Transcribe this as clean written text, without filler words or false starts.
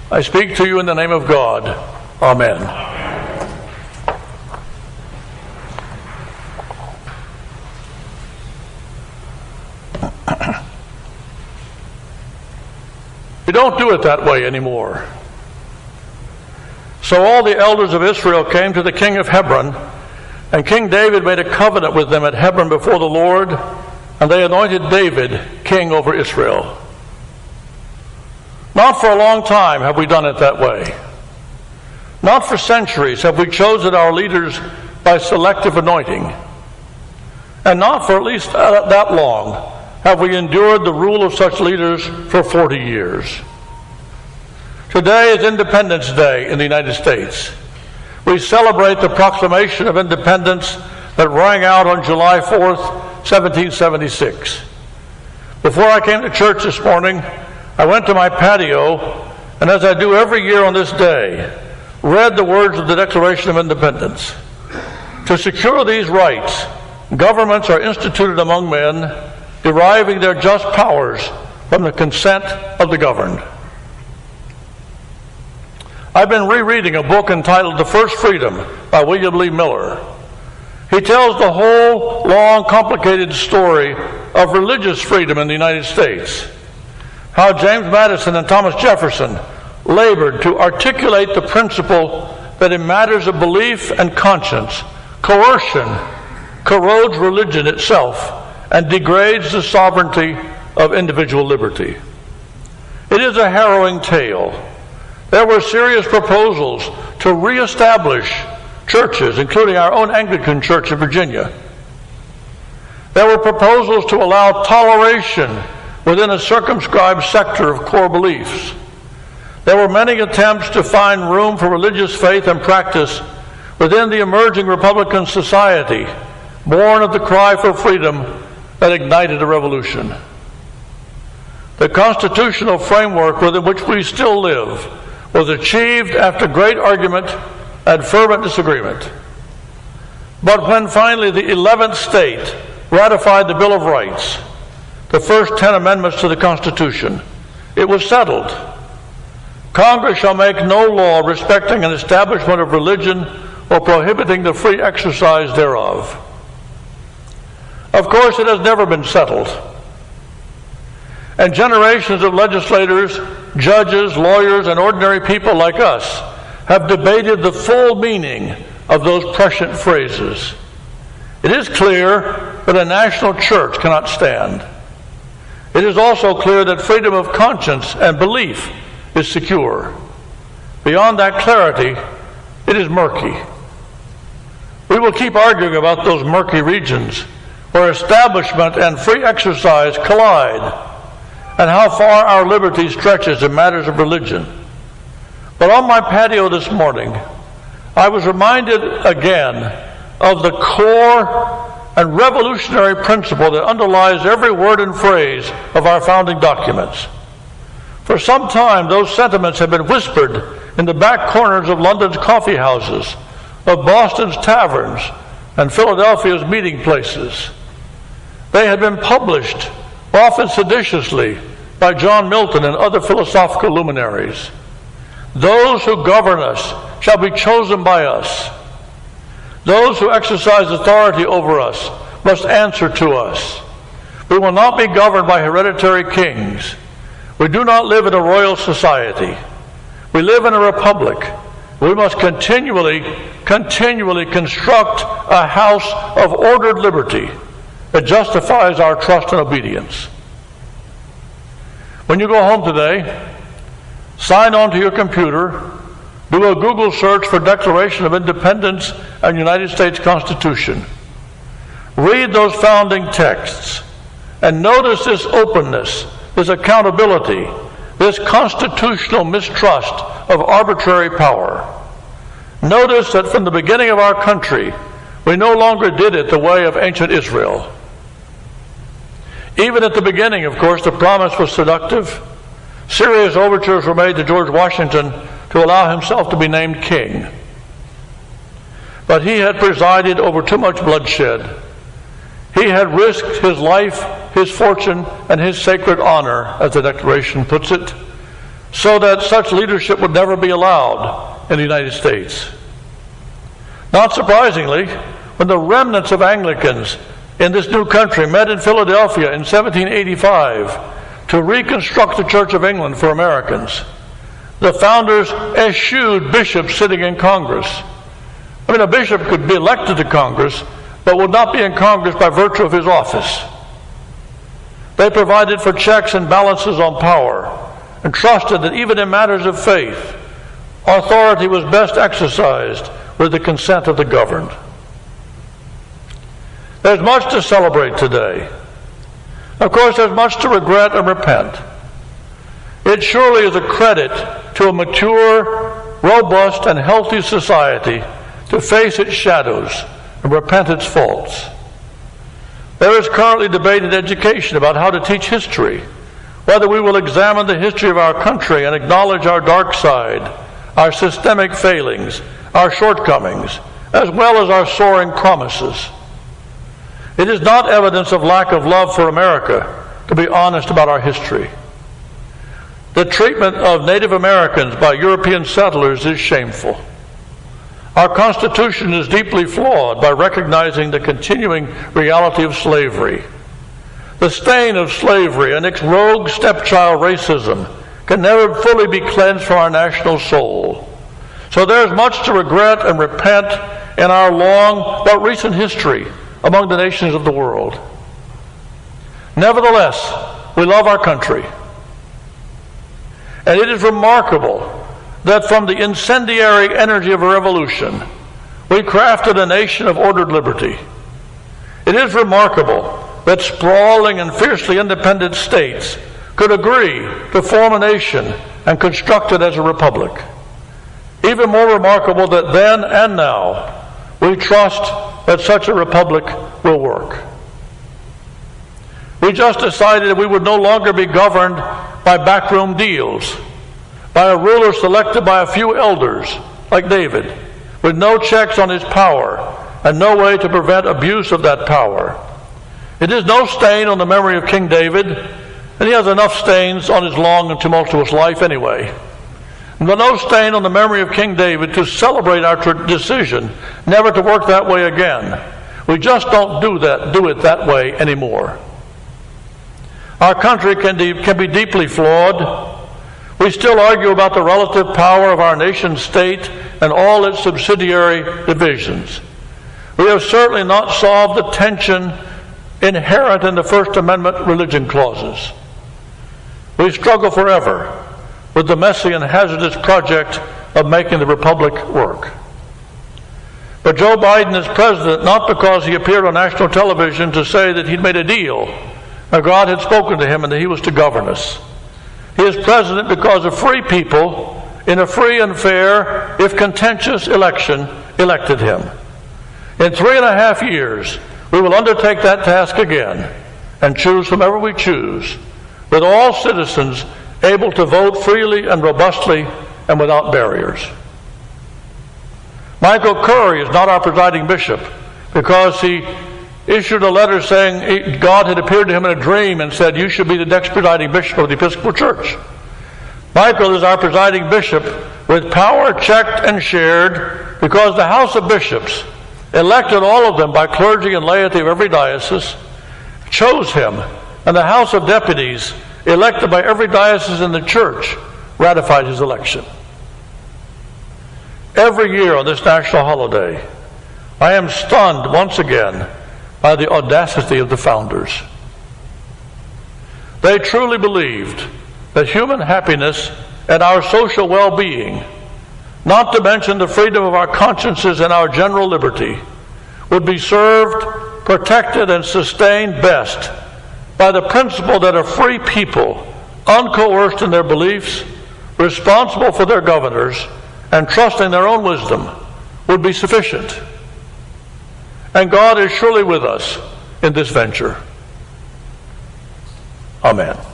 I speak to you in the name of God. Amen. We don't do it that way anymore. So all the elders of Israel came to the king of Hebron, and King David made a covenant with them at Hebron before the Lord, and they anointed David king over Israel. Not for a long time have we done it that way. Not for centuries have we chosen our leaders by selective anointing. And not for at least that long have we endured the rule of such leaders for 40 years. Today is Independence Day in the United States. We celebrate the proclamation of independence that rang out on July 4th, 1776. Before I came to church this morning, I went to my patio, and as I do every year on this day, read the words of the Declaration of Independence. To secure these rights, governments are instituted among men, deriving their just powers from the consent of the governed. I've been rereading a book entitled The First Freedom by William Lee Miller. He tells the whole long, complicated story of religious freedom in the United States. How James Madison and Thomas Jefferson labored to articulate the principle that in matters of belief and conscience, coercion corrodes religion itself and degrades the sovereignty of individual liberty. It is a harrowing tale. There were serious proposals to reestablish churches, including our own Anglican Church in Virginia. There were proposals to allow toleration within a circumscribed sector of core beliefs. There were many attempts to find room for religious faith and practice within the emerging Republican society, born of the cry for freedom that ignited a revolution. The constitutional framework within which we still live was achieved after great argument and fervent disagreement. But when finally the 11th state ratified the Bill of Rights, the first 10 amendments to the Constitution, it was settled. Congress shall make no law respecting an establishment of religion or prohibiting the free exercise thereof. Of course, it has never been settled. And generations of legislators, judges, lawyers, and ordinary people like us have debated the full meaning of those prescient phrases. It is clear that a national church cannot stand. It is also clear that freedom of conscience and belief is secure. Beyond that clarity, it is murky. We will keep arguing about those murky regions where establishment and free exercise collide, and how far our liberty stretches in matters of religion. But on my patio this morning, I was reminded again of the core and revolutionary principle that underlies every word and phrase of our founding documents. For some time, those sentiments have been whispered in the back corners of London's coffee houses, of Boston's taverns, and Philadelphia's meeting places. They had been published, often seditiously, by John Milton and other philosophical luminaries. Those who govern us shall be chosen by us. Those who exercise authority over us must answer to us. We will not be governed by hereditary kings. We do not live in a royal society. We live in a republic. We must continually construct a house of ordered liberty that justifies our trust and obedience. When you go home today, sign on to your computer, do a Google search for Declaration of Independence and United States Constitution. Read those founding texts and notice this openness, this accountability, this constitutional mistrust of arbitrary power. Notice that from the beginning of our country, we no longer did it the way of ancient Israel. Even at the beginning, of course, the promise was seductive. Serious overtures were made to George Washington to allow himself to be named king. But he had presided over too much bloodshed. He had risked his life, his fortune, and his sacred honor, as the Declaration puts it, so that such leadership would never be allowed in the United States. Not surprisingly, when the remnants of Anglicans in this new country met in Philadelphia in 1785 to reconstruct the Church of England for Americans, the founders eschewed bishops sitting in Congress. I mean, a bishop could be elected to Congress, but would not be in Congress by virtue of his office. They provided for checks and balances on power, and trusted that even in matters of faith, authority was best exercised with the consent of the governed. There's much to celebrate today. Of course, there's much to regret and repent. It surely is a credit to a mature, robust, and healthy society to face its shadows and repent its faults. There is currently debate in education about how to teach history, whether we will examine the history of our country and acknowledge our dark side, our systemic failings, our shortcomings, as well as our soaring promises. It is not evidence of lack of love for America to be honest about our history. The treatment of Native Americans by European settlers is shameful. Our Constitution is deeply flawed by recognizing the continuing reality of slavery. The stain of slavery and its rogue stepchild racism can never fully be cleansed from our national soul. So there is much to regret and repent in our long but recent history among the nations of the world. Nevertheless, we love our country. And it is remarkable that from the incendiary energy of a revolution, we crafted a nation of ordered liberty. It is remarkable that sprawling and fiercely independent states could agree to form a nation and construct it as a republic. Even more remarkable that then and now we trust that such a republic will work. We just decided that we would no longer be governed by backroom deals, by a ruler selected by a few elders, like David, with no checks on his power and no way to prevent abuse of that power. It is no stain on the memory of King David, and he has enough stains on his long and tumultuous life anyway. But no stain on the memory of King David to celebrate our decision never to work that way again. We just don't do it that way anymore. Our country can be deeply flawed. We still argue about the relative power of our nation state and all its subsidiary divisions. We have certainly not solved the tension inherent in the First Amendment religion clauses. We struggle forever with the messy and hazardous project of making the republic work. But Joe Biden is president not because he appeared on national television to say that he'd made a deal, or God had spoken to him and that he was to govern us. He is president because a free people, in a free and fair, if contentious election, elected him. In 3.5 years, we will undertake that task again and choose whomever we choose, with all citizens able to vote freely and robustly and without barriers. Michael Curry is not our presiding bishop because he issued a letter saying God had appeared to him in a dream and said, "You should be the next presiding bishop of the Episcopal Church." Michael is our presiding bishop with power checked and shared because the House of Bishops, elected all of them by clergy and laity of every diocese, chose him, and the House of Deputies, elected by every diocese in the church, ratified his election. Every year on this national holiday, I am stunned once again by the audacity of the founders. They truly believed that human happiness and our social well-being, not to mention the freedom of our consciences and our general liberty, would be served, protected, and sustained best by the principle that a free people, uncoerced in their beliefs, responsible for their governors, and trusting their own wisdom, would be sufficient. And God is surely with us in this venture. Amen.